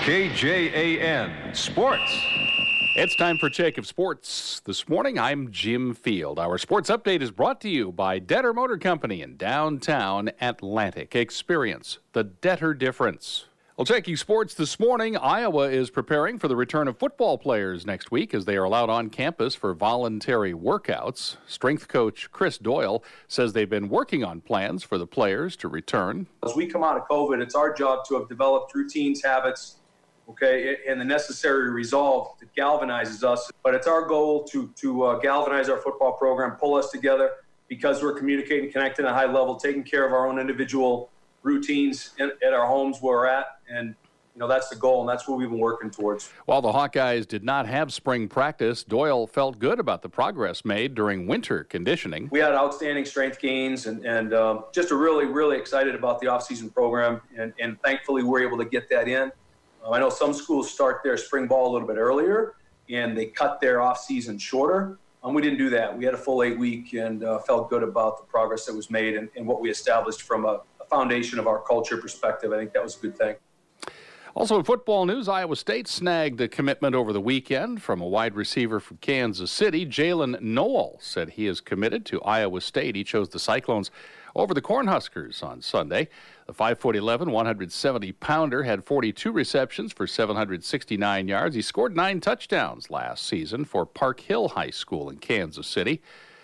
KJAN Sports. It's time for Check of Sports. This morning, I'm Jim Field. Our sports update is brought to you by Detter Motor Company in downtown Atlantic. Experience the Detter difference. Well, checking sports this morning, Iowa is preparing for the return of football players next week as they are allowed on campus for voluntary workouts. Strength coach Chris Doyle says they've been working on plans for the players to return. As we come out of COVID, it's our job to have developed routines, habits, and the necessary resolve that galvanizes us. But it's our goal to galvanize our football program, pull us together because we're communicating, connecting at a high level, taking care of our own individual routines at our homes where we're at. And, that's the goal, and that's what we've been working towards. While the Hawkeyes did not have spring practice, Doyle felt good about the progress made during winter conditioning. We had outstanding strength gains and just really, really excited about the off-season program. And thankfully, we're able to get that in. I know some schools start their spring ball a little bit earlier, and they cut their off-season shorter. We didn't do that. We had a full 8-week and felt good about the progress that was made and what we established from a foundation of our culture perspective. I think that was a good thing. Also in football news, Iowa State snagged a commitment over the weekend from a wide receiver from Kansas City. Jalen Noel said he is committed to Iowa State. He chose the Cyclones over the Cornhuskers on Sunday. The 5'11", 170-pounder had 42 receptions for 769 yards. He scored 9 touchdowns last season for Park Hill High School in Kansas City.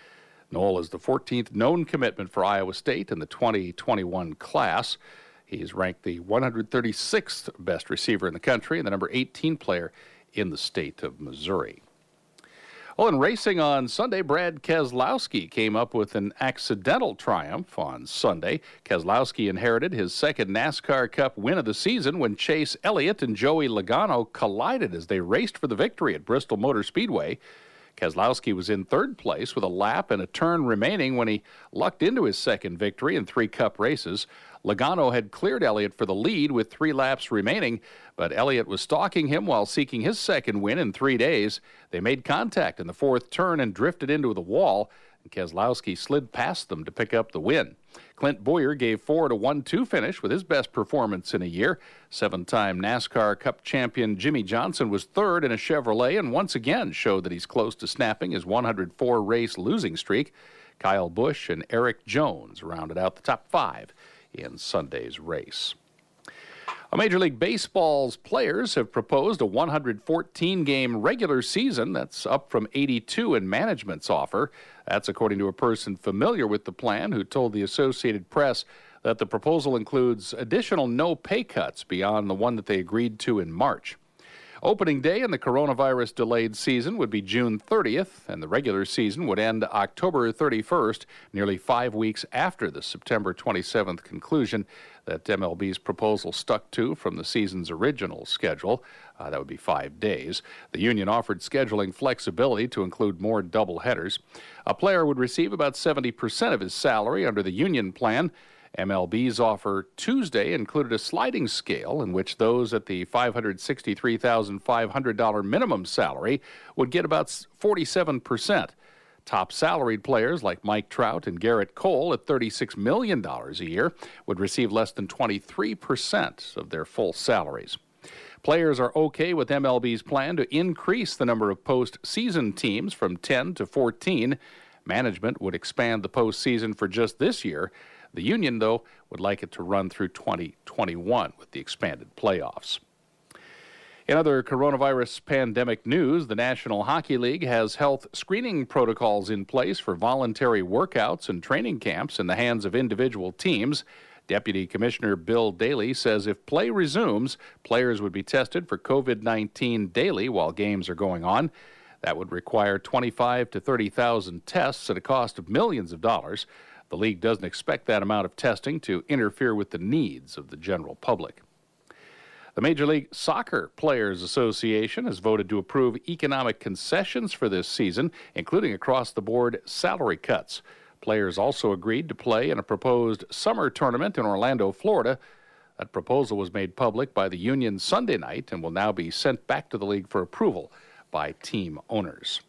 Noel is the 14th known commitment for Iowa State in the 2021 class. He's ranked the 136th best receiver in the country and the number 18 player in the state of Missouri. Well, in racing on Sunday, Brad Keselowski came up with an accidental triumph on Sunday. Keselowski inherited his second NASCAR Cup win of the season when Chase Elliott and Joey Logano collided as they raced for the victory at Bristol Motor Speedway. Keselowski was in third place with a lap and a turn remaining when he lucked into his second victory in 3 Cup races. Logano had cleared Elliott for the lead with 3 laps remaining, but Elliott was stalking him while seeking his second win in 3 days. They made contact in the 4th turn and drifted into the wall, and Keselowski slid past them to pick up the win. Clint Bowyer gave Ford a 1-2 finish with his best performance in a year. 7-time NASCAR Cup champion Jimmy Johnson was third in a Chevrolet and once again showed that he's close to snapping his 104-race losing streak. Kyle Busch and Eric Jones rounded out the top 5 in Sunday's race. Major League Baseball's players have proposed a 114-game regular season. That's up from 82 in management's offer. That's according to a person familiar with the plan who told the Associated Press that the proposal includes additional no pay cuts beyond the one that they agreed to in March. Opening day in the coronavirus-delayed season would be June 30th, and the regular season would end October 31st, nearly 5 weeks after the September 27th conclusion that MLB's proposal stuck to from the season's original schedule. That would be 5 days. The union offered scheduling flexibility to include more doubleheaders. A player would receive about 70% of his salary under the union plan. MLB's offer Tuesday included a sliding scale in which those at the $563,500 minimum salary would get about 47%. Top salaried players like Mike Trout and Garrett Cole at $36 million a year would receive less than 23% of their full salaries. Players are okay with MLB's plan to increase the number of postseason teams from 10 to 14. Management would expand the postseason for just this year. The union, though, would like it to run through 2021 with the expanded playoffs. In other coronavirus pandemic news, the National Hockey League has health screening protocols in place for voluntary workouts and training camps in the hands of individual teams. Deputy Commissioner Bill Daly says if play resumes, players would be tested for COVID-19 daily while games are going on. That would require 25,000 to 30,000 tests at a cost of millions of dollars. The league doesn't expect that amount of testing to interfere with the needs of the general public. The Major League Soccer Players Association has voted to approve economic concessions for this season, including across-the-board salary cuts. Players also agreed to play in a proposed summer tournament in Orlando, Florida. That proposal was made public by the union Sunday night and will now be sent back to the league for approval by team owners.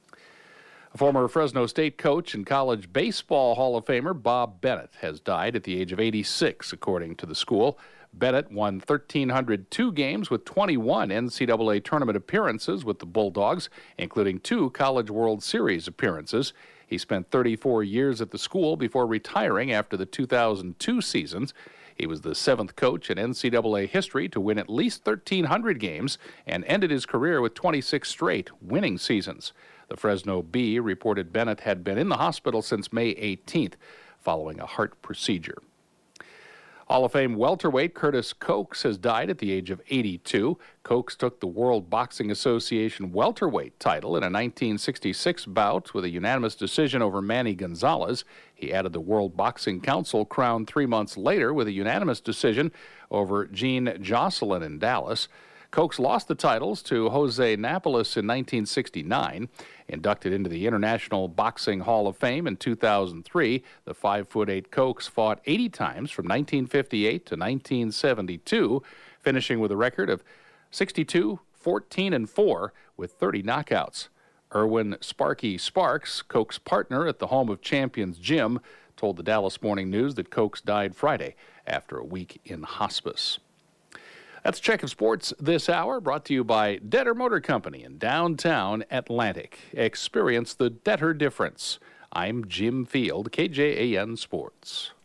A former Fresno State coach and college baseball Hall of Famer Bob Bennett has died at the age of 86, according to the school. Bennett won 1,302 games with 21 NCAA tournament appearances with the Bulldogs, including 2 College World Series appearances. He spent 34 years at the school before retiring after the 2002 seasons. He was the 7th coach in NCAA history to win at least 1,300 games and ended his career with 26 straight winning seasons. The Fresno Bee reported Bennett had been in the hospital since May 18th following a heart procedure. Hall of Fame welterweight Curtis Coax has died at the age of 82. Coax took the World Boxing Association welterweight title in a 1966 bout with a unanimous decision over Manny Gonzalez. He added the World Boxing Council crown 3 months later with a unanimous decision over Gene Jocelyn in Dallas. Coax lost the titles to Jose Napoles in 1969. Inducted into the International Boxing Hall of Fame in 2003, the 5'8" Coax fought 80 times from 1958 to 1972, finishing with a record of 62, 14-4 with 30 knockouts. Erwin Sparky Sparks, Coax's partner at the Home of Champions gym, told the Dallas Morning News that Coax died Friday after a week in hospice. That's Check of Sports this hour, brought to you by Detter Motor Company in downtown Atlantic. Experience the Detter difference. I'm Jim Field, KJAN Sports.